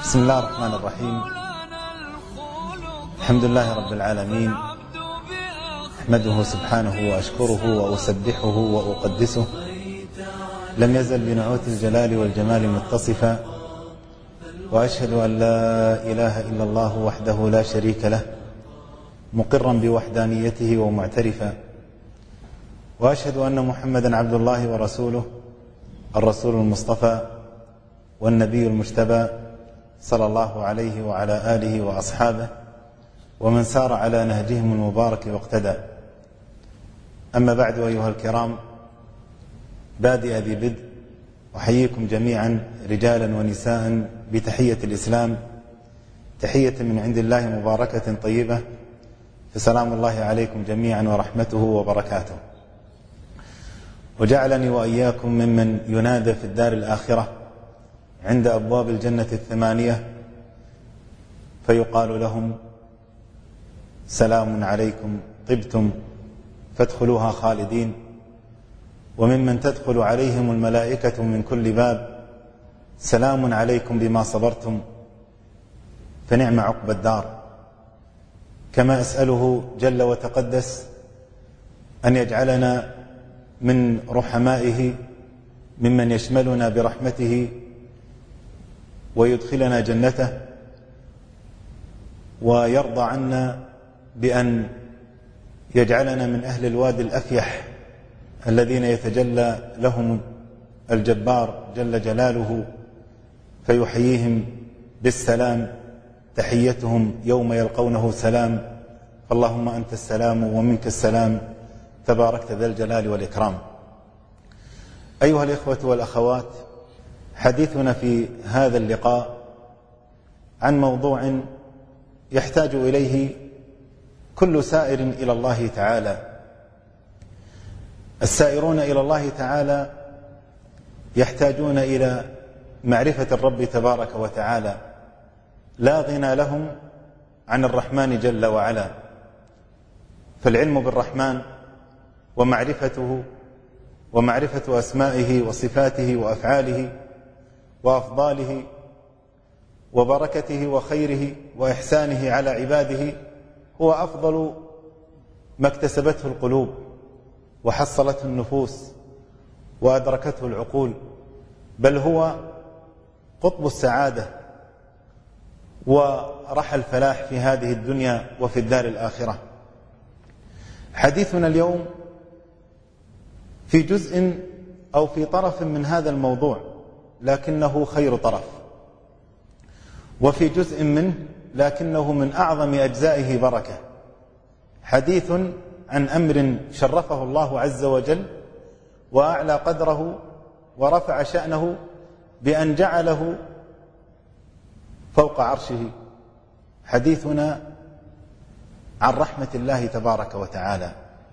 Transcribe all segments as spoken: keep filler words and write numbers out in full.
بسم الله الرحمن الرحيم. الحمد لله رب العالمين، أحمده سبحانه وأشكره وأسبحه وأقدسه، لم يزل بنعوت الجلال والجمال متصفا، وأشهد أن لا إله إلا الله وحده لا شريك له مقرا بوحدانيته ومعترفا، وأشهد أن محمدا عبد الله ورسوله، الرسول المصطفى والنبي المجتبى، صلى الله عليه وعلى آله وأصحابه ومن سار على نهجهم المبارك واقتدى. أما بعد، أيها الكرام، بادئ ذي بدء أحييكم جميعا رجالا ونساء بتحية الإسلام، تحية من عند الله مباركة طيبة، فسلام الله عليكم جميعا ورحمته وبركاته. وجعلني وإياكم ممن ينادى في الدار الآخرة عند أبواب الجنة الثمانية فيقال لهم: سلام عليكم طبتم فادخلوها خالدين. وممن تدخل عليهم الملائكة من كل باب: سلام عليكم بما صبرتم فنعم عقبى الدار. كما أسأله جل وتقدس أن يجعلنا من رحمائه ممن يشملنا برحمته ويدخلنا جنته، ويرضى عنا بأن يجعلنا من أهل الوادي الأفيح الذين يتجلى لهم الجبار جل جلاله فيحييهم بالسلام، تحيتهم يوم يلقونه سلام، فاللهم أنت السلام ومنك السلام، تباركت ذا الجلال والإكرام. أيها الإخوة والأخوات، حديثنا في هذا اللقاء عن موضوع يحتاج إليه كل سائر إلى الله تعالى. السائرون إلى الله تعالى يحتاجون إلى معرفة الرب تبارك وتعالى، لا غنى لهم عن الرحمن جل وعلا. فالعلم بالرحمن ومعرفته ومعرفة أسمائه وصفاته وأفعاله وأفضاله وبركته وخيره وإحسانه على عباده هو أفضل ما اكتسبته القلوب وحصلته النفوس وأدركته العقول، بل هو قطب السعادة ورحى الفلاح في هذه الدنيا وفي الدار الآخرة. حديثنا اليوم في جزء أو في طرف من هذا الموضوع، لكنه خير طرف، وفي جزء منه لكنه من أعظم أجزائه بركة. حديث عن أمر شرفه الله عز وجل وأعلى قدره ورفع شأنه بأن جعله فوق عرشه. حديثنا عن رحمة الله تبارك وتعالى،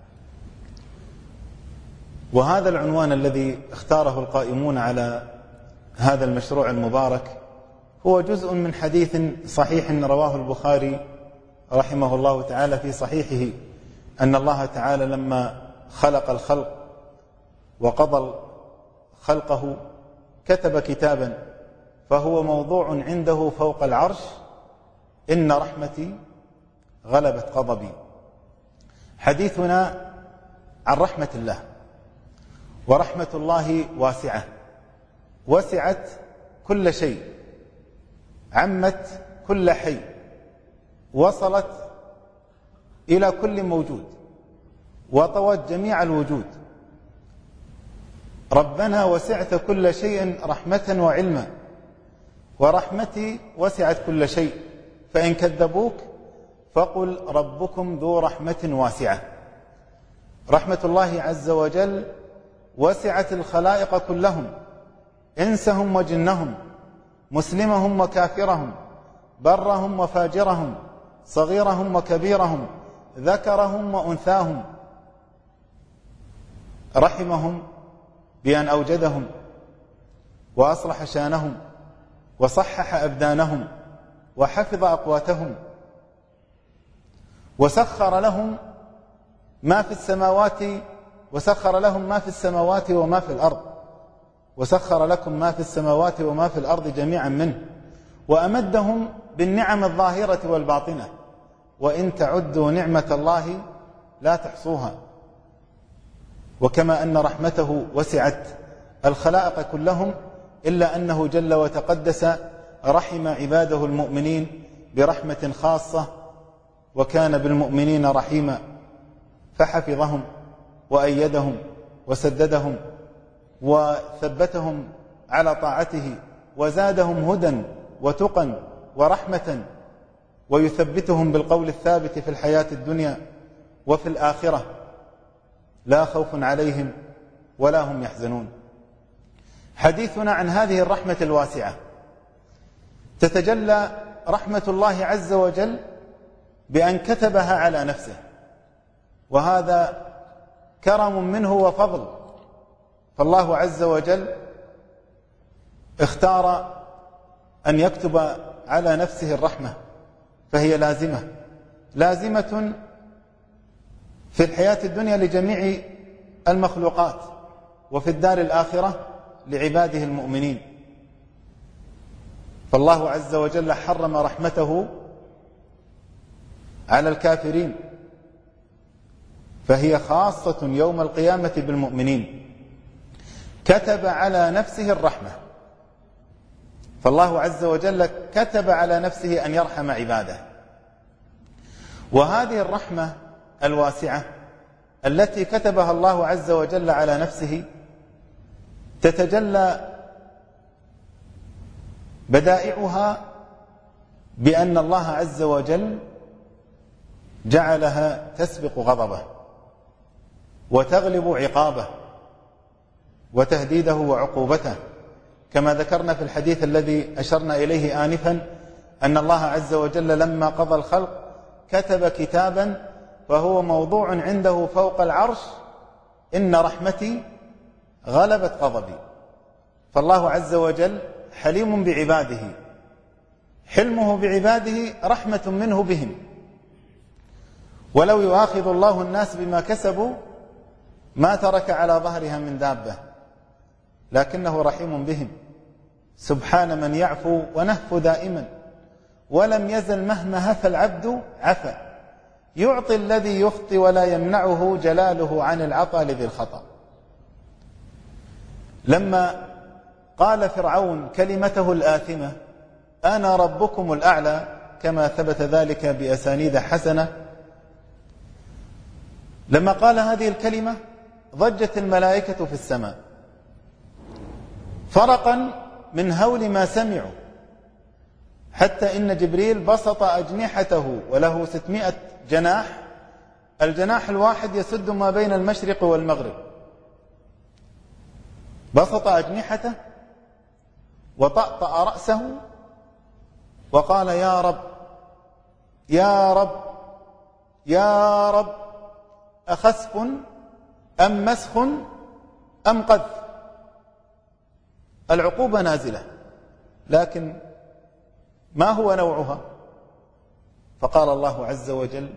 وهذا العنوان الذي اختاره القائمون على هذا المشروع المبارك هو جزء من حديث صحيح رواه البخاري رحمه الله تعالى في صحيحه، أن الله تعالى لما خلق الخلق وقضى خلقه كتب كتابا فهو موضوع عنده فوق العرش: إن رحمتي غلبت غضبي. حديثنا عن رحمة الله، ورحمة الله واسعة، وسعت كل شيء، عمت كل حي، وصلت إلى كل موجود، وطوت جميع الوجود. ربنا وسعت كل شيء رحمة وعلما، ورحمتي وسعت كل شيء، فإن كذبوك فقل ربكم ذو رحمة واسعة. رحمة الله عز وجل وسعت الخلائق كلهم، إنسهم وجنهم، مسلمهم وكافرهم، برهم وفاجرهم، صغيرهم وكبيرهم، ذكرهم وأنثاهم. رحمهم بأن أوجدهم وأصلح شانهم وصحح أبدانهم وحفظ أقواتهم، وسخر لهم ما في السماوات وسخر لهم ما في السماوات وما في الأرض، وسخر لكم ما في السماوات وما في الأرض جميعا منه، وأمدهم بالنعم الظاهرة والباطنة، وإن تعدوا نعمة الله لا تحصوها. وكما أن رحمته وسعت الخلائق كلهم، إلا أنه جل وتقدس رحم عباده المؤمنين برحمة خاصة، وكان بالمؤمنين رحيما، فحفظهم وأيدهم وسددهم وثبتهم على طاعته، وزادهم هدى وتقى ورحمة، ويثبتهم بالقول الثابت في الحياة الدنيا وفي الآخرة، لا خوف عليهم ولا هم يحزنون. حديثنا عن هذه الرحمة الواسعة تتجلى رحمة الله عز وجل بأن كتبها على نفسه، وهذا كرم منه وفضل. فالله عز وجل اختار أن يكتب على نفسه الرحمة، فهي لازمة لازمة في الحياة الدنيا لجميع المخلوقات، وفي الدار الآخرة لعباده المؤمنين. فالله عز وجل حرم رحمته على الكافرين، فهي خاصة يوم القيامة بالمؤمنين. كتب على نفسه الرحمة، فالله عز وجل كتب على نفسه أن يرحم عباده. وهذه الرحمة الواسعة التي كتبها الله عز وجل على نفسه تتجلى بدائعها بأن الله عز وجل جعلها تسبق غضبه وتغلب عقابه وتهديده وعقوبته، كما ذكرنا في الحديث الذي أشرنا إليه آنفا أن الله عز وجل لما قضى الخلق كتب كتابا فهو موضوع عنده فوق العرش: إن رحمتي غلبت غضبي. فالله عز وجل حليم بعباده، حلمه بعباده رحمة منه بهم. ولو يؤاخذ الله الناس بما كسبوا ما ترك على ظهرها من دابة، لكنه رحيم بهم. سبحان من يعفو ونهفو دائما، ولم يزل مهما هفى العبد عفا، يعطي الذي يخطي ولا يمنعه جلاله عن العطا لذي الخطأ. لما قال فرعون كلمته الآثمة: أنا ربكم الأعلى، كما ثبت ذلك بأسانيد حسنة، لما قال هذه الكلمة ضجت الملائكة في السماء فرقا من هول ما سمعوا، حتى إن جبريل بسط أجنحته وله ستمائة جناح، الجناح الواحد يسد ما بين المشرق والمغرب، بسط أجنحته وطأطأ رأسه وقال: يا رب يا رب يا رب، أخسف أم مسخ أم قذف؟ العقوبة نازلة، لكن ما هو نوعها؟ فقال الله عز وجل: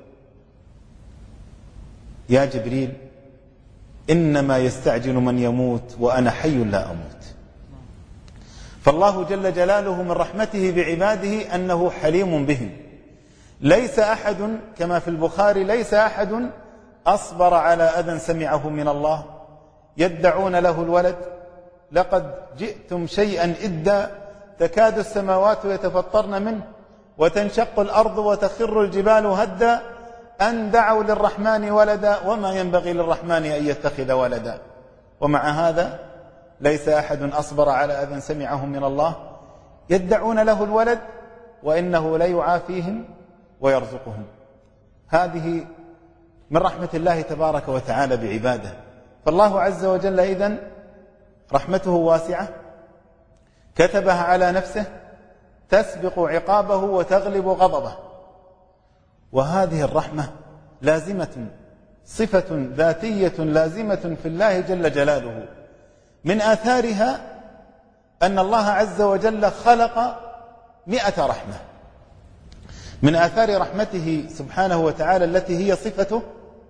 يا جبريل، إنما يستعجل من يموت وأنا حي لا أموت. فالله جل جلاله من رحمته بعباده أنه حليم بهم. ليس أحد، كما في البخاري، ليس أحد أصبر على أذى سمعه من الله. يدعون له الولد: لقد جئتم شيئا إدا، تكاد السماوات يتفطرن منه وتنشق الأرض وتخر الجبال هدا، أن دعوا للرحمن ولدا وما ينبغي للرحمن أن يتخذ ولدا. ومع هذا ليس أحد أصبر على أذى سمعه من الله. يدعون له الولد وإنه لا يعافيهم ويرزقهم. هذه من رحمة الله تبارك وتعالى بعباده. فالله عز وجل إذن رحمته واسعة، كتبها على نفسه، تسبق عقابه وتغلب غضبه. وهذه الرحمة لازمة، صفة ذاتية لازمة في الله جل جلاله. من آثارها أن الله عز وجل خلق مئة رحمة. من آثار رحمته سبحانه وتعالى التي هي صفته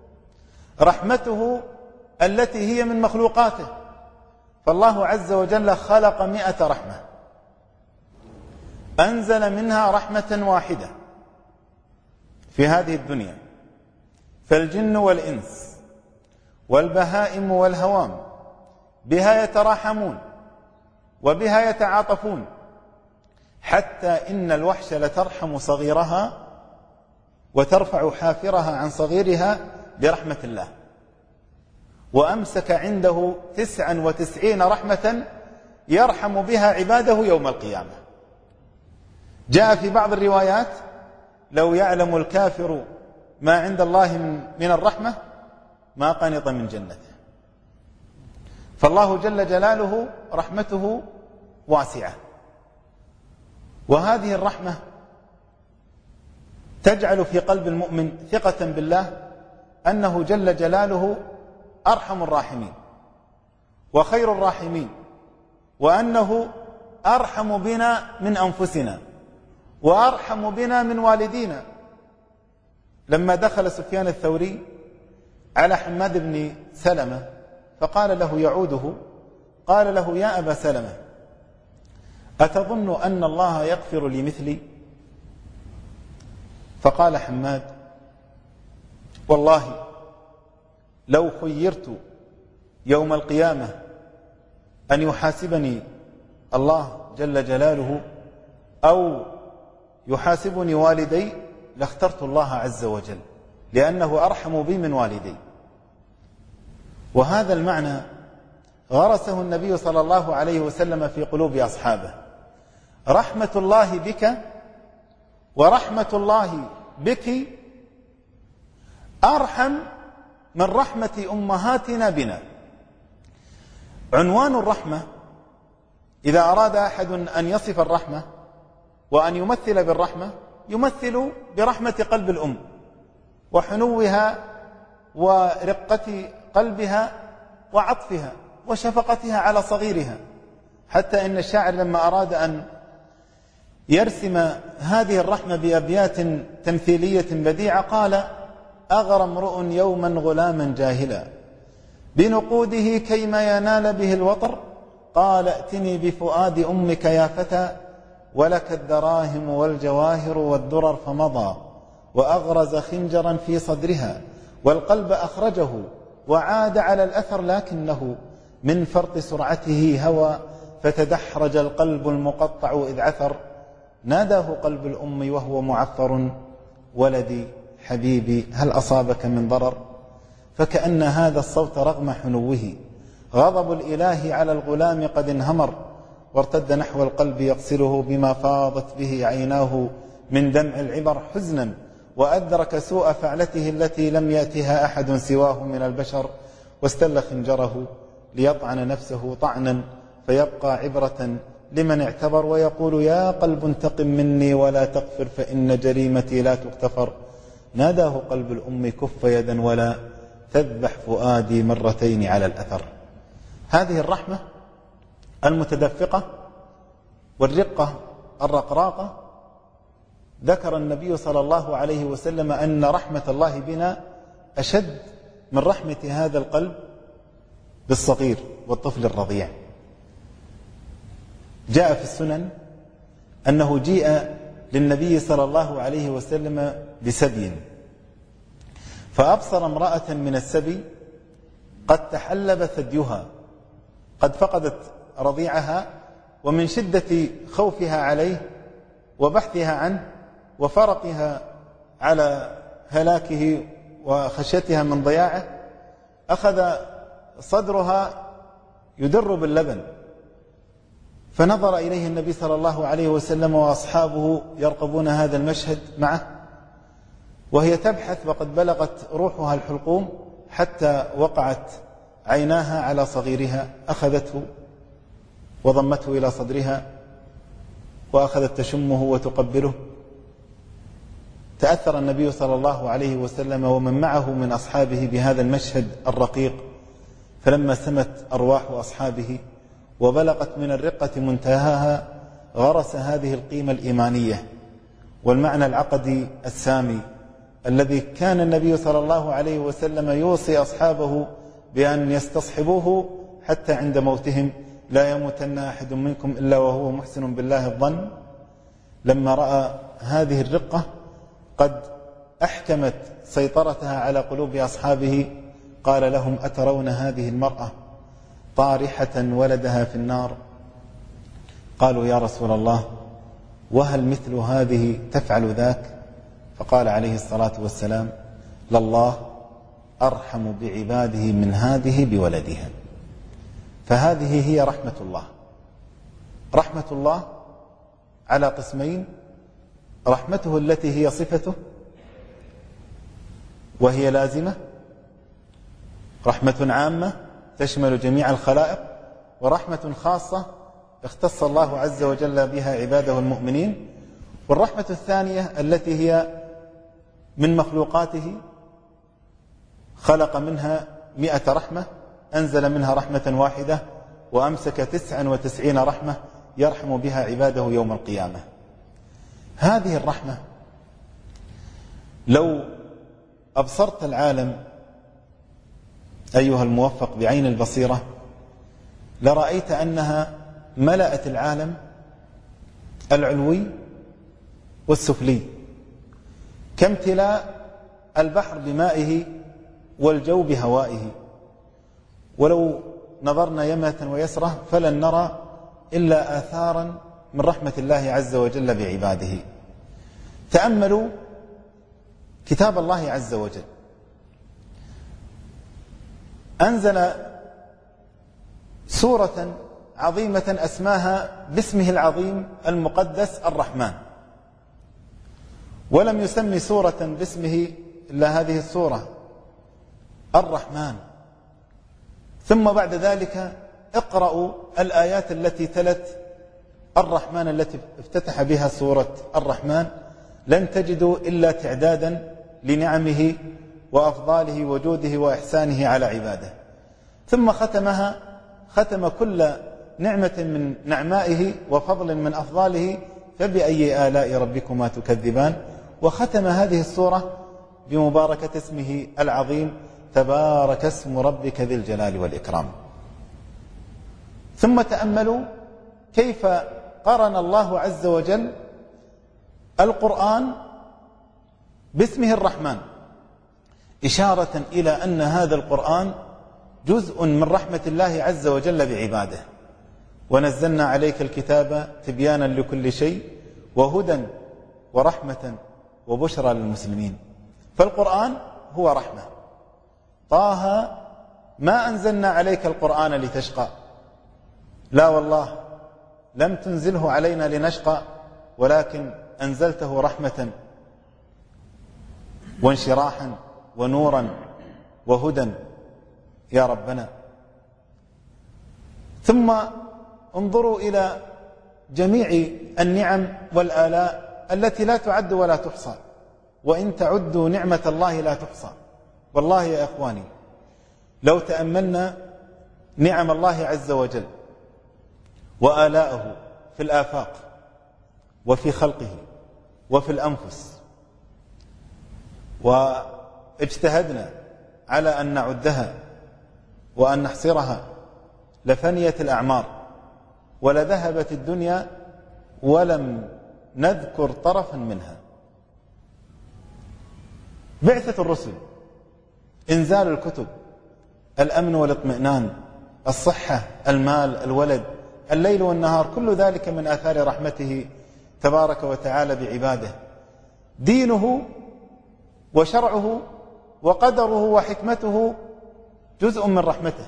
رحمته التي هي من مخلوقاته. فالله عز وجل خلق مئة رحمة. أنزل منها رحمة واحدة في هذه الدنيا، فالجن والإنس والبهائم والهوام بها يتراحمون وبها يتعاطفون، حتى إن الوحش لترحم صغيرها وترفع حافرها عن صغيرها برحمة الله، وأمسك عنده تسعا وتسعين رحمة يرحم بها عباده يوم القيامة. جاء في بعض الروايات: لو يعلم الكافر ما عند الله من الرحمة ما قنط من جنته. فالله جل جلاله رحمته واسعة، وهذه الرحمة تجعل في قلب المؤمن ثقة بالله أنه جل جلاله أرحم الراحمين وخير الراحمين، وأنه أرحم بنا من أنفسنا وأرحم بنا من والدينا. لما دخل سفيان الثوري على حماد بن سلمة فقال له يعوده، قال له: يا أبا سلمة، أتظن أن الله يغفر لمثلي؟ فقال حماد: والله لو خيرت يوم القيامة أن يحاسبني الله جل جلاله أو يحاسبني والدي لاخترت الله عز وجل، لأنه أرحم بي من والدي. وهذا المعنى غرسه النبي صلى الله عليه وسلم في قلوب أصحابه: رحمة الله بك ورحمة الله بك أرحم من رحمة أمهاتنا بنا. عنوان الرحمة، إذا أراد أحد أن يصف الرحمة وأن يمثل بالرحمة، يمثل برحمة قلب الأم وحنوها ورقة قلبها وعطفها وشفقتها على صغيرها، حتى إن الشاعر لما أراد أن يرسم هذه الرحمة بأبيات تمثيلية بديعة قال: أغرى امرؤ يوما غلاما جاهلا بنقوده كيما ينال به الوطر، قال: ائتني بفؤاد أمك يا فتى ولك الدراهم والجواهر والدرر، فمضى وأغرز خنجرا في صدرها والقلب أخرجه وعاد على الأثر، لكنه من فرط سرعته هوى فتدحرج القلب المقطع إذ عثر، ناداه قلب الأم وهو معثر: ولدي حبيبي هل أصابك من ضرر؟ فكأن هذا الصوت رغم حنوه غضب الإله على الغلام قد انهمر، وارتد نحو القلب يغسله بما فاضت به عيناه من دمع العبر حزنا، وأدرك سوء فعلته التي لم يأتها أحد سواه من البشر، واستل خنجره ليطعن نفسه طعنا فيبقى عبرة لمن اعتبر، ويقول: يا قلب انتقم مني ولا تغفر فإن جريمتي لا تغتفر، ناداه قلب الأم: كف يدا ولا تذبح فؤادي مرتين على الأثر. هذه الرحمة المتدفقة والرقة الرقراقة ذكر النبي صلى الله عليه وسلم أن رحمة الله بنا أشد من رحمة هذا القلب بالصغير والطفل الرضيع. جاء في السنن أنه جيء للنبي صلى الله عليه وسلم بسبي، فأبصر امرأة من السبي قد تحلب ثديها، قد فقدت رضيعها، ومن شدة خوفها عليه وبحثها عنه وفرقها على هلاكه وخشيتها من ضياعه، أخذ صدرها يدر باللبن، فنظر إليه النبي صلى الله عليه وسلم وأصحابه يرقبون هذا المشهد معه، وهي تبحث وقد بلغت روحها الحلقوم حتى وقعت عيناها على صغيرها، أخذته وضمته إلى صدرها وأخذت تشمه وتقبله. تأثر النبي صلى الله عليه وسلم ومن معه من أصحابه بهذا المشهد الرقيق، فلما سمت أرواح أصحابه وبلغت من الرقة منتهاها غرس هذه القيمة الإيمانية والمعنى العقدي السامي الذي كان النبي صلى الله عليه وسلم يوصي أصحابه بأن يستصحبوه حتى عند موتهم: لا يموتن أحد منكم إلا وهو محسن بالله الظن لما رأى هذه الرقة قد أحكمت سيطرتها على قلوب أصحابه قال لهم: أترون هذه المرأة طارحة ولدها في النار؟ قالوا: يا رسول الله، وهل مثل هذه تفعل ذاك؟ فقال عليه الصلاة والسلام: لله أرحم بعباده من هذه بولدها. فهذه هي رحمة الله. رحمة الله على قسمين: رحمته التي هي صفته وهي لازمة، رحمة عامة تشمل جميع الخلائق، ورحمة خاصة اختص الله عز وجل بها عباده المؤمنين. والرحمة الثانية التي هي من مخلوقاته، خلق منها مئة رحمة، أنزل منها رحمة واحدة، وأمسك تسعا وتسعين رحمة يرحم بها عباده يوم القيامة. هذه الرحمة لو أبصرت العالم أيها الموفق بعين البصيرة لرأيت أنها ملأت العالم العلوي والسفلي، كامتلاء البحر بمائه والجو بهوائه. ولو نظرنا يمنة ويسرة فلن نرى إلا آثارا من رحمة الله عز وجل بعباده. تأملوا كتاب الله عز وجل، أنزل سورة عظيمة أسماها باسمه العظيم المقدس الرحمن، ولم يسمي سورة باسمه إلا هذه السورة الرحمن. ثم بعد ذلك اقرأوا الآيات التي تلت الرحمن التي افتتح بها سورة الرحمن، لن تجدوا إلا تعدادا لنعمه وأفضاله وجوده وإحسانه على عباده. ثم ختمها، ختم كل نعمة من نعمائه وفضل من أفضاله فبأي آلاء ربكما تكذبان. وختم هذه السورة بمباركة اسمه العظيم: تبارك اسم ربك ذي الجلال والإكرام. ثم تأملوا كيف قرن الله عز وجل القرآن باسمه الرحمن، إشارة إلى أن هذا القرآن جزء من رحمة الله عز وجل بعباده. ونزلنا عليك الكتاب تبيانا لكل شيء وهدى ورحمة وبشرى للمسلمين. فالقرآن هو رحمة. طه ما أنزلنا عليك القرآن لتشقى، لا والله، لم تنزله علينا لنشقى، ولكن أنزلته رحمة وانشراحا ونورا وهدى يا ربنا. ثم انظروا إلى جميع النعم والآلاء التي لا تعد ولا تحصى، وإن تعدوا نعمة الله لا تحصى. والله يا إخواني لو تأملنا نعم الله عز وجل وآلاءه في الآفاق وفي خلقه وفي الأنفس، واجتهدنا على أن نعدها وأن نحصرها، لفنيت الأعمار ولذهبت الدنيا ولم نذكر طرفا منها. بعثة الرسل، إنزال الكتب، الأمن والاطمئنان، الصحة، المال، الولد، الليل والنهار، كل ذلك من آثار رحمته تبارك وتعالى بعباده. دينه وشرعه وقدره وحكمته جزء من رحمته.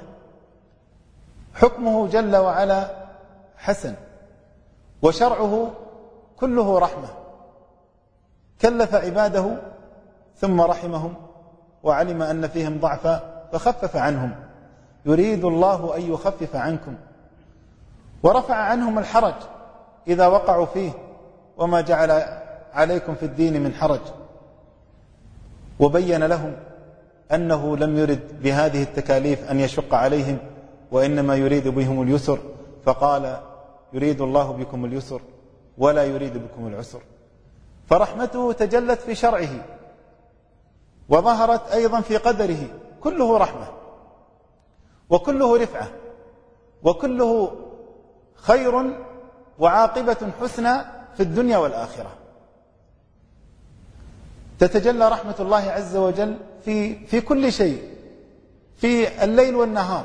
حكمه جل وعلا حسن، وشرعه كله رحمة. كلف عباده ثم رحمهم، وعلم أن فيهم ضعفا فخفف عنهم. يريد الله أن يخفف عنكم، ورفع عنهم الحرج إذا وقعوا فيه، وما جعل عليكم في الدين من حرج. وبين لهم أنه لم يرد بهذه التكاليف أن يشق عليهم، وإنما يريد بهم اليسر، فقال: يريد الله بكم اليسر ولا يريد بكم العسر. فرحمته تجلت في شرعه وظهرت أيضا في قدره، كله رحمة وكله رفعة وكله خير وعاقبة حسنى في الدنيا والآخرة. تتجلى رحمة الله عز وجل في, في كل شيء، في الليل والنهار.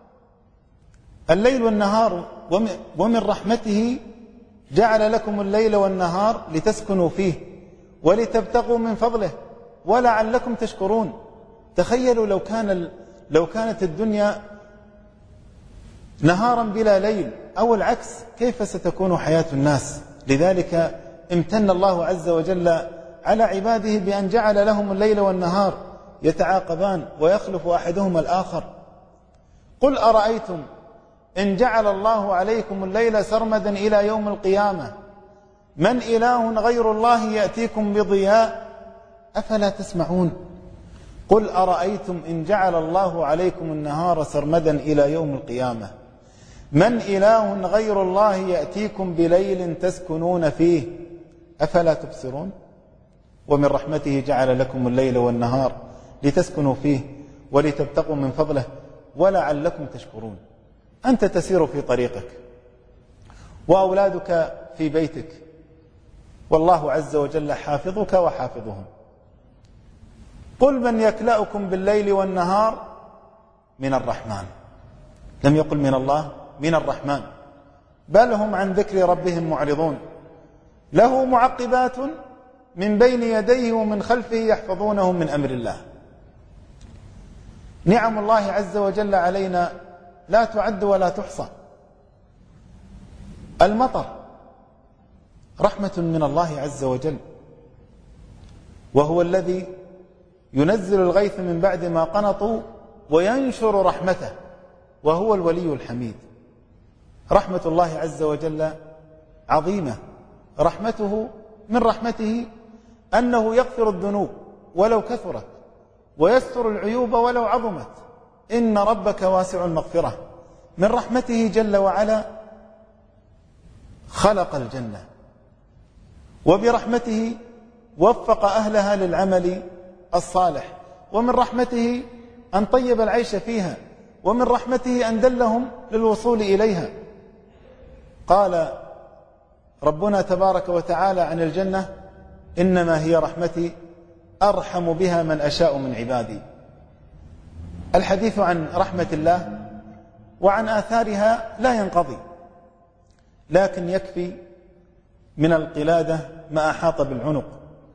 الليل والنهار ومن رحمته جعل لكم الليل والنهار لتسكنوا فيه ولتبتغوا من فضله ولعلكم تشكرون. تخيلوا لو كان لو كانت الدنيا نهارا بلا ليل أو العكس، كيف ستكون حياة الناس؟ لذلك امتن الله عز وجل على عباده بأن جعل لهم الليل والنهار يتعاقبان ويخلف أحدهما الآخر. قل أرأيتم إن جعل الله عليكم الليل سرمدا إلى يوم القيامة من إله غير الله يأتيكم بضياء أفلا تسمعون. قل أرأيتم إن جعل الله عليكم النهار سرمدا إلى يوم القيامة من إله غير الله يأتيكم بليل تسكنون فيه أفلا تبصرون. ومن رحمته جعل لكم الليل والنهار لتسكنوا فيه ولتبتغوا من فضله ولعلكم تشكرون. أنت تسير في طريقك وأولادك في بيتك والله عز وجل حافظك وحافظهم. قل من يكلأكم بالليل والنهار من الرحمن. لم يقل من الله، من الرحمن. بل هم عن ذكر ربهم معرضون له معقبات من بين يديه ومن خلفه يحفظونه من أمر الله. نعم الله عز وجل علينا لا تعد ولا تحصى. المطر رحمة من الله عز وجل، وهو الذي ينزل الغيث من بعد ما قنطوا وينشر رحمته، وهو الولي الحميد. رحمة الله عز وجل عظيمة. رحمته من رحمته أنه يغفر الذنوب ولو كثرت ويستر العيوب ولو عظمت. إن ربك واسع المغفرة. من رحمته جل وعلا خلق الجنة، وبرحمته وفق أهلها للعمل الصالح، ومن رحمته أن طيب العيش فيها، ومن رحمته أن دلهم للوصول إليها. قال ربنا تبارك وتعالى عن الجنة إنما هي رحمتي أرحم بها من أشاء من عبادي. الحديث عن رحمة الله وعن آثارها لا ينقضي، لكن يكفي من القلادة ما أحاط بالعنق،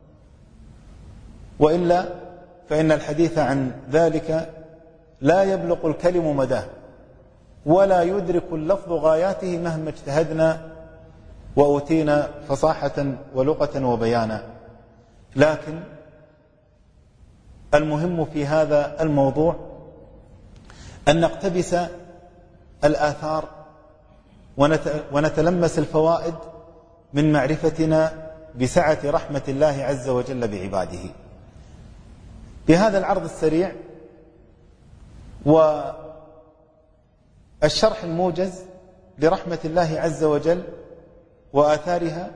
وإلا فإن الحديث عن ذلك لا يبلغ الكلم مداه ولا يدرك اللفظ غاياته مهما اجتهدنا وأوتينا فصاحة ولغة وبيانا. لكن المهم في هذا الموضوع أن نقتبس الآثار ونتلمس الفوائد من معرفتنا بسعة رحمة الله عز وجل بعباده. بهذا العرض السريع والشرح الموجز لرحمة الله عز وجل وآثارها،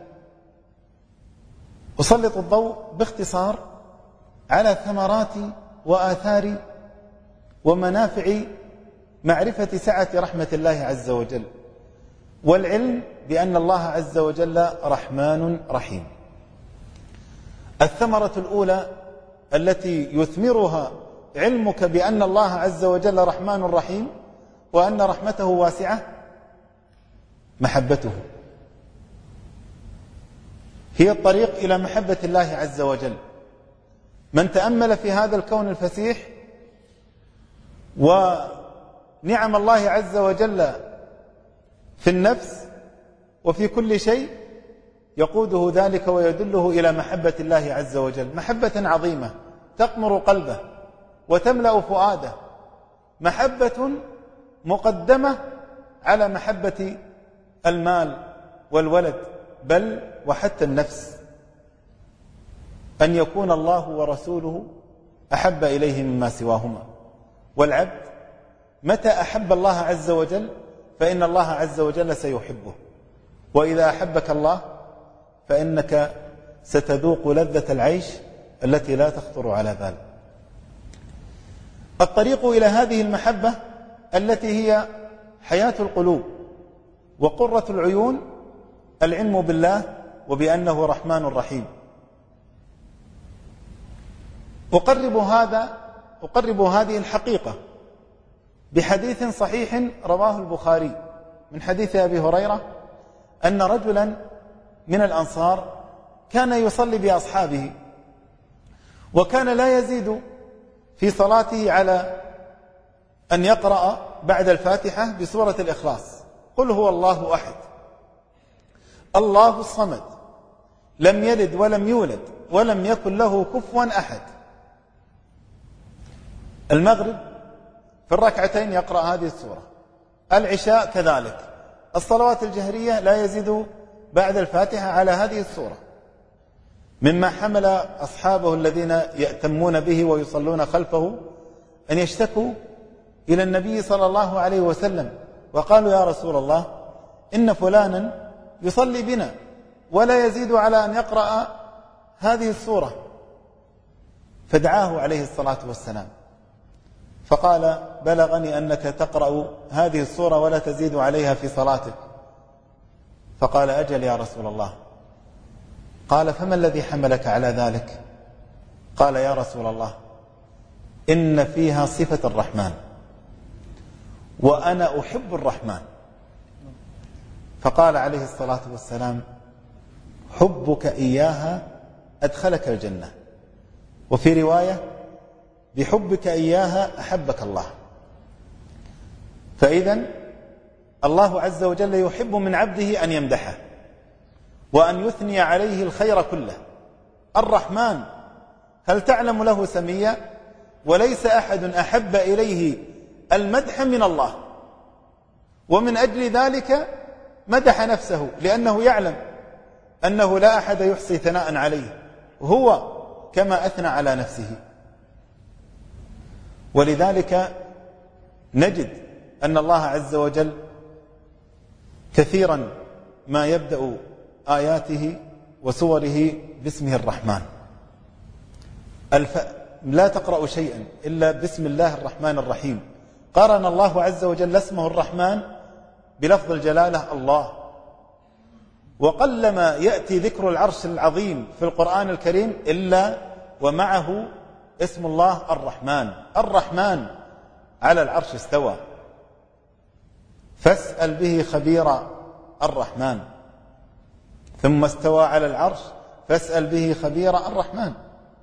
أسلط الضوء باختصار على ثمرات وآثار ومنافع معرفة سعة رحمة الله عز وجل، والعلم بأن الله عز وجل رحمن رحيم. الثمرة الأولى التي يثمرها علمك بأن الله عز وجل رحمن رحيم وأن رحمته واسعة محبته. هي الطريق إلى محبة الله عز وجل. من تأمل في هذا الكون الفسيح ونعم الله عز وجل في النفس وفي كل شيء يقوده ذلك ويدله إلى محبة الله عز وجل، محبة عظيمة تقمر قلبه وتملأ فؤاده، محبة مقدمة على محبة المال والولد بل وحتى النفس، أن يكون الله ورسوله أحب إليه مما سواهما. والعبد متى أحب الله عز وجل فإن الله عز وجل سيحبه، وإذا أحبك الله فإنك ستذوق لذة العيش التي لا تخطر على بال. الطريق إلى هذه المحبة التي هي حياة القلوب وقرة العيون العلم بالله وبأنه رحمن رحيم. أقرب هذا أقرب هذه الحقيقة بحديث صحيح رواه البخاري من حديث أبي هريرة أن رجلا من الأنصار كان يصلي بأصحابه، وكان لا يزيد في صلاته على أن يقرأ بعد الفاتحة بسورة الإخلاص: قل هو الله أحد الله الصمد لم يلد ولم يولد ولم يكن له كفوا أحد. المغرب في الركعتين يقرأ هذه السورة، العشاء كذلك، الصلوات الجهرية لا يزيد بعد الفاتحة على هذه السورة، مما حمل أصحابه الذين يأتمون به ويصلون خلفه أن يشتكوا إلى النبي صلى الله عليه وسلم وقالوا: يا رسول الله، إن فلانا يصلي بنا ولا يزيد على أن يقرأ هذه السورة. فدعاه عليه الصلاة والسلام فقال: بلغني أنك تقرأ هذه السورة ولا تزيد عليها في صلاتك. فقال: أجل يا رسول الله. قال: فما الذي حملك على ذلك؟ قال: يا رسول الله، إن فيها صفة الرحمن وأنا أحب الرحمن. فقال عليه الصلاة والسلام: حبك إياها أدخلك الجنة، وفي رواية: بحبك إياها أحبك الله. فإذن الله عز وجل يحب من عبده أن يمدحه وأن يثني عليه الخير كله. الرحمن هل تعلم له سميا؟ وليس أحد أحب إليه المدح من الله، ومن أجل ذلك مدح نفسه، لأنه يعلم أنه لا أحد يحصي ثناء عليه هو كما أثنى على نفسه. ولذلك نجد أن الله عز وجل كثيرا ما يبدأ آياته وسوره باسمه الرحمن. الف... لا تقرأ شيئا إلا بسم الله الرحمن الرحيم. قارن الله عز وجل اسمه الرحمن بلفظ الجلالة الله. وقلما يأتي ذكر العرش العظيم في القرآن الكريم إلا ومعه اسم الله الرحمن. الرحمن على العرش استوى، فاسأل به خبير الرحمن. ثم استوى على العرش فاسأل به خبير الرحمن.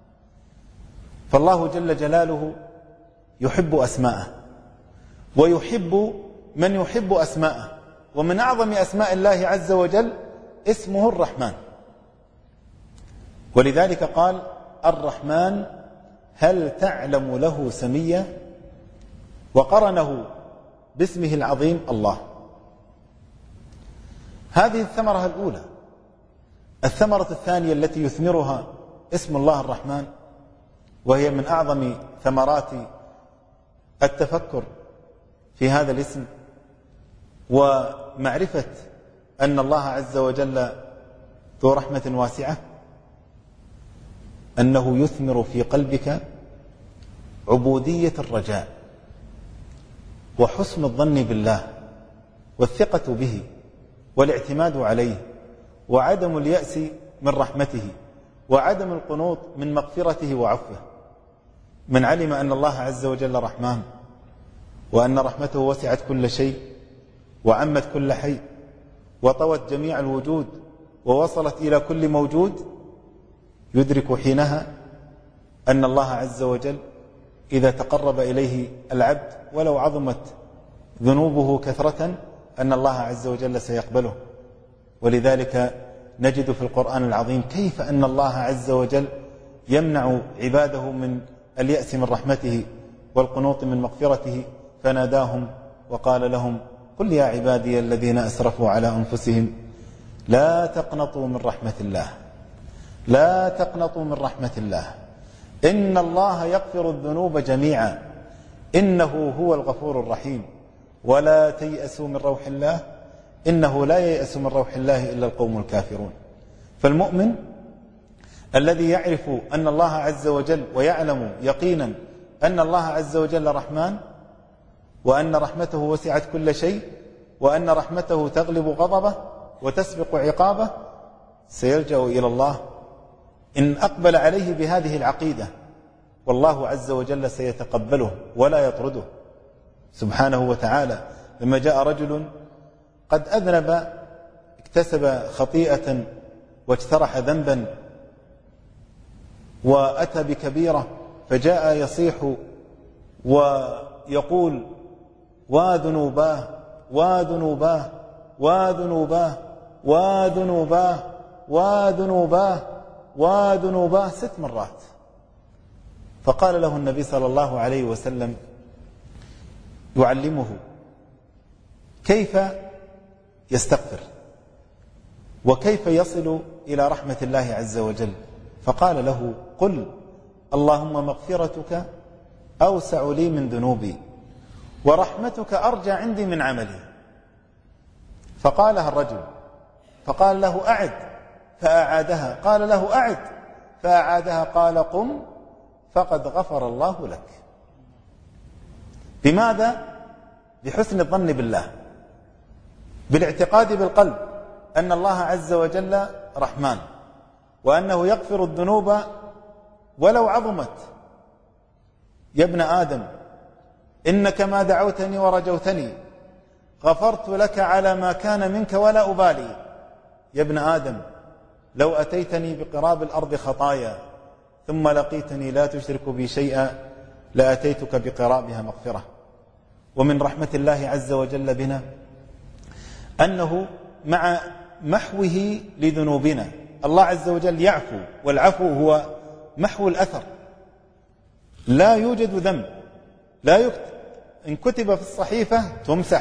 فالله جل جلاله يحب أسماءه ويحب من يحب أسماءه، ومن أعظم أسماء الله عز وجل اسمه الرحمن. ولذلك قال: الرحمن هل تعلم له سميا؟ وقرنه باسمه العظيم الله. هذه الثمرة الأولى. الثمرة الثانية التي يثمرها اسم الله الرحمن، وهي من أعظم ثمرات التفكر في هذا الاسم ومعرفة أن الله عز وجل ذو رحمة واسعة، أنه يثمر في قلبك عبودية الرجاء وحسن الظن بالله والثقة به والاعتماد عليه، وعدم اليأس من رحمته، وعدم القنوط من مغفرته وعفوه. من علم أن الله عز وجل رحمن، وأن رحمته وسعت كل شيء وعمت كل حي وطوت جميع الوجود ووصلت إلى كل موجود، يدرك حينها أن الله عز وجل إذا تقرب إليه العبد ولو عظمت ذنوبه كثرة أن الله عز وجل سيقبله. ولذلك نجد في القرآن العظيم كيف أن الله عز وجل يمنع عباده من اليأس من رحمته والقنوط من مغفرته، فناداهم وقال لهم: قل يا عبادي الذين أسرفوا على أنفسهم لا تقنطوا من رحمة الله لا تقنطوا من رحمة الله إن الله يغفر الذنوب جميعا إنه هو الغفور الرحيم ولا تيأسوا من روح الله إنه لا ييأس من روح الله إلا القوم الكافرون. فالمؤمن الذي يعرف أن الله عز وجل ويعلم يقينا أن الله عز وجل رحمن، وأن رحمته وسعت كل شيء، وأن رحمته تغلب غضبه وتسبق عقابه، سيلجأ إلى الله إن أقبل عليه بهذه العقيدة، والله عز وجل سيتقبله ولا يطرده سبحانه وتعالى. لما جاء رجل قد أذنب، اكتسب خطيئة واجترح ذنبا وأتى بكبيرة، فجاء يصيح ويقول وذنوباه وذنوباه وذنوباه وذنوباه وذنوباه وذنوباه ست مرات. فقال له النبي صلى الله عليه وسلم يعلمه كيف يستغفر وكيف يصل إلى رحمة الله عز وجل، فقال له قل اللهم مغفرتك أوسع لي من ذنوبي ورحمتك أرجى عندي من عملي. فقالها الرجل، فقال له أعد، فأعادها، قال له أعد، فأعادها، قال قم فقد غفر الله لك. بماذا؟ بحسن الظن بالله، بالاعتقاد بالقلب أن الله عز وجل رحمن، وأنه يغفر الذنوب ولو عظمت. يا ابن آدم إنك ما دعوتني ورجوتني غفرت لك على ما كان منك ولا أبالي. يا ابن آدم لو أتيتني بقراب الأرض خطايا ثم لقيتني لا تشرك بي شيئا لأتيتك بقرابها مغفرة. ومن رحمة الله عز وجل بنا أنه مع محوه لذنوبنا الله عز وجل يعفو، والعفو هو محو الأثر. لا يوجد ذنب لا يكتب، إن كتب في الصحيفة تمسح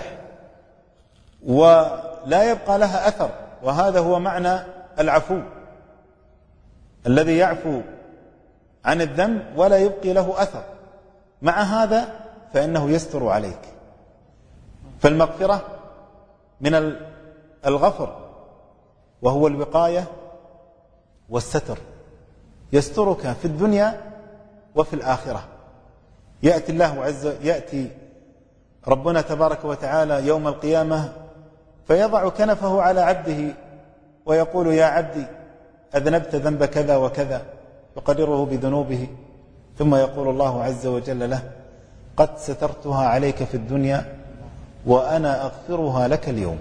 ولا يبقى لها أثر، وهذا هو معنى العفو الذي يعفو عن الذنب ولا يبقي له أثر. مع هذا فإنه يستر عليك. فالمغفرة من الغفر وهو الوقاية والستر، يسترك في الدنيا وفي الآخرة. يأتي الله عز يأتي ربنا تبارك وتعالى يوم القيامة فيضع كنفه على عبده ويقول يا عبدي أذنبت ذنب كذا وكذا، يقرره بذنوبه، ثم يقول الله عز وجل له قد سترتها عليك في الدنيا وأنا أغفرها لك اليوم.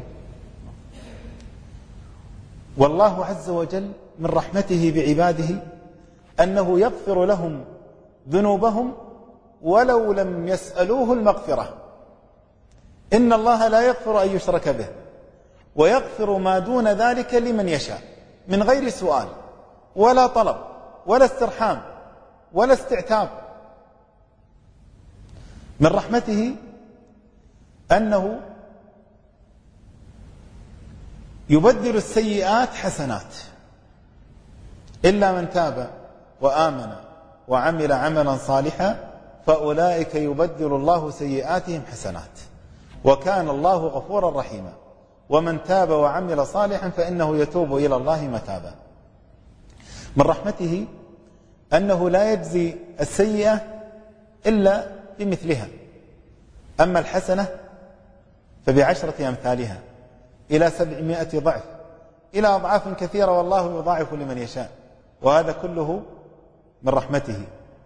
والله عز وجل من رحمته بعباده أنه يغفر لهم ذنوبهم ولو لم يسألوه المغفرة. إن الله لا يغفر أن يشرك به ويغفر ما دون ذلك لمن يشاء من غير سؤال ولا طلب ولا استرحام ولا استعتاب. من رحمته أنه يبدل السيئات حسنات، إلا من تاب وآمن وعمل عملا صالحا فأولئك يبدل الله سيئاتهم حسنات وكان الله غفورا رحيما. ومن تاب وعمل صالحا فإنه يتوب إلى الله متابا. من رحمته أنه لا يجزي السيئة إلا بمثلها، أما الحسنة فبعشرة أمثالها إلى سبعمائة ضعف، إلى أضعاف كثيرة، والله يضاعف لمن يشاء. وهذا كله من رحمته.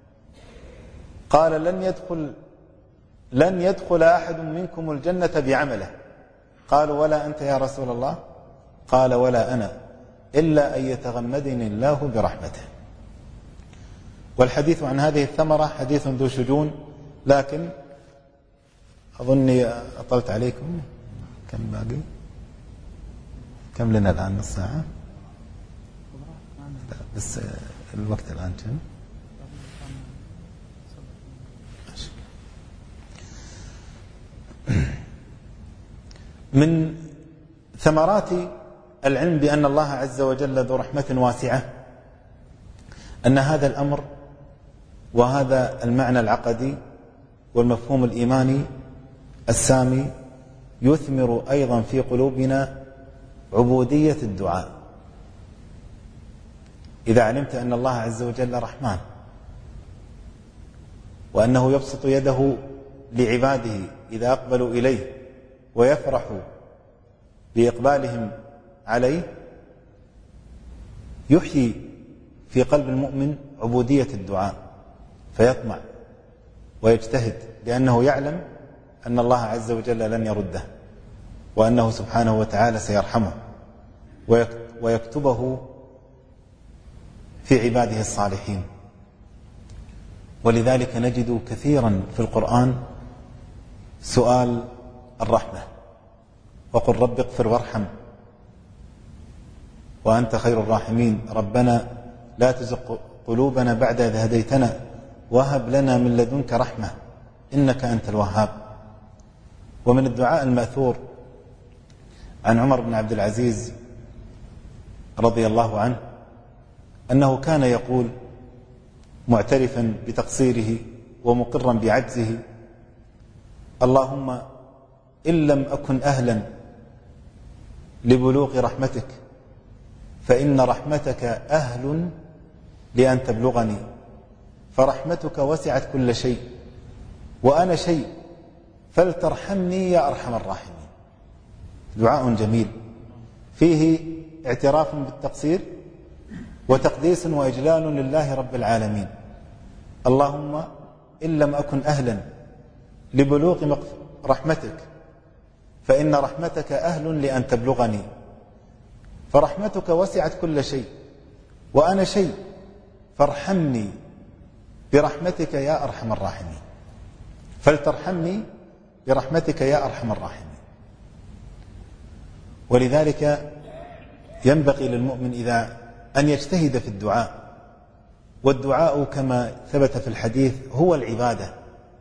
قال لن يدخل لن يدخل أحد منكم الجنة بعمله، قالوا ولا أنت يا رسول الله؟ قال ولا أنا إلا أن يتغمدني الله برحمته. والحديث عن هذه الثمرة حديث ذو شجون، لكن أظني أطلت عليكم. كم باقي؟ كم لنا الآن؟ نص ساعة؟ بس الوقت الآن كم؟ من ثمرات العلم بأن الله عز وجل ذو رحمة واسعة أن هذا الأمر وهذا المعنى العقدي والمفهوم الإيماني السامي يثمر أيضا في قلوبنا عبودية الدعاء. إذا علمت أن الله عز وجل رحمن وأنه يبسط يده لعباده إذا أقبلوا إليه ويفرح بإقبالهم عليه، يحيي في قلب المؤمن عبودية الدعاء، فيطمع ويجتهد، لأنه يعلم أن الله عز وجل لن يرده، وأنه سبحانه وتعالى سيرحمه ويكتبه في عباده الصالحين. ولذلك نجد كثيرا في القرآن سؤال الرحمة: وقل رب اغفر وارحم وأنت خير الراحمين، ربنا لا تزغ قلوبنا بعد إذ هديتنا وهب لنا من لدنك رحمة إنك أنت الوهاب. ومن الدعاء المأثور عن عمر بن عبد العزيز رضي الله عنه أنه كان يقول معترفا بتقصيره ومقرا بعجزه: اللهم إن لم أكن أهلا لبلوغ رحمتك فإن رحمتك أهل لأن تبلغني، فرحمتك وسعت كل شيء وأنا شيء فلترحمني يا أرحم الراحمين. دعاء جميل فيه اعتراف بالتقصير وتقديس وإجلال لله رب العالمين. اللهم إن لم أكن أهلا لبلوغ رحمتك فإن رحمتك أهل لأن تبلغني، فرحمتك وسعت كل شيء وأنا شيء فارحمني برحمتك يا أرحم الراحمين، فلترحمني برحمتك يا أرحم الراحمين. ولذلك ينبغي للمؤمن إذا أن يجتهد في الدعاء، والدعاء كما ثبت في الحديث هو العبادة.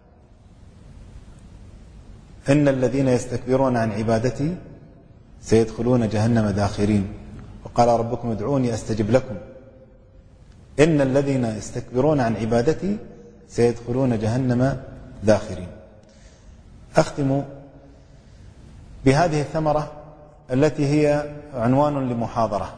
إن الذين يستكبرون عن عبادتي سيدخلون جهنم داخرين، وقال ربكم ادعوني أستجب لكم. إن الذين يستكبرون عن عبادتي سيدخلون جهنم داخرين. أختم بهذه الثمرة التي هي عنوان لمحاضرة،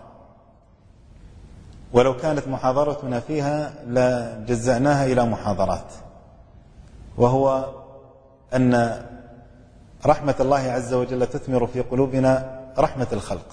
ولو كانت محاضرتنا فيها لجزأناها إلى محاضرات، وهو أن رحمة الله عز وجل تثمر في قلوبنا رحمة الخلق،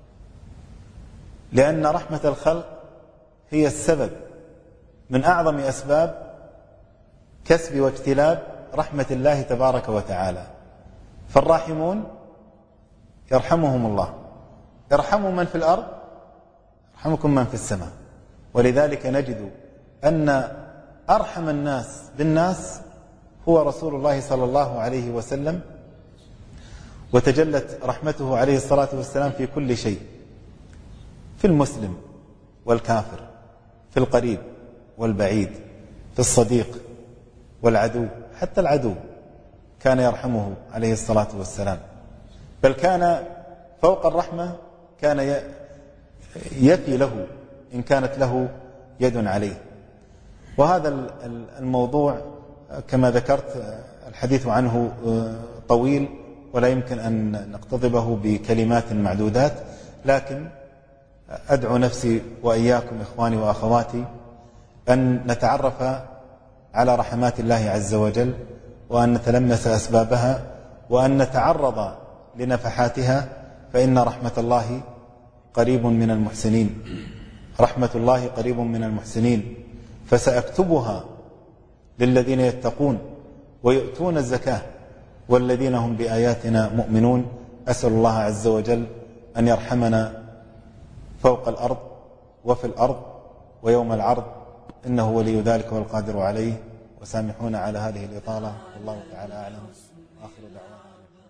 لأن رحمة الخلق هي السبب من أعظم أسباب كسب واجتلاب رحمة الله تبارك وتعالى. فالراحمون يرحمهم الله، ارحموا من في الأرض يرحمكم من في السماء. ولذلك نجد أن أرحم الناس بالناس هو رسول الله صلى الله عليه وسلم، وتجلت رحمته عليه الصلاة والسلام في كل شيء، في المسلم والكافر، في القريب والبعيد، في الصديق والعدو، حتى العدو كان يرحمه عليه الصلاة والسلام. بل كان فوق الرحمة كان يفي له إن كانت له يد عليه. وهذا الموضوع كما ذكرت الحديث عنه طويل ولا يمكن أن نقتضبه بكلمات معدودات، لكن أدعو نفسي وإياكم إخواني وأخواتي أن نتعرف على رحمات الله عز وجل، وأن نتلمس أسبابها، وأن نتعرض لنفحاتها، فإن رحمة الله قريب من المحسنين. رحمة الله قريب من المحسنين، فسأكتبها للذين يتقون ويؤتون الزكاة والذين هم بآياتنا مؤمنون. أسأل الله عز وجل أن يرحمنا فوق الأرض وفي الأرض ويوم العرض، إنه ولي ذلك والقادر عليه. وسامحونا على هذه الإطالة، والله تعالى أعلم. آخر دعوانا.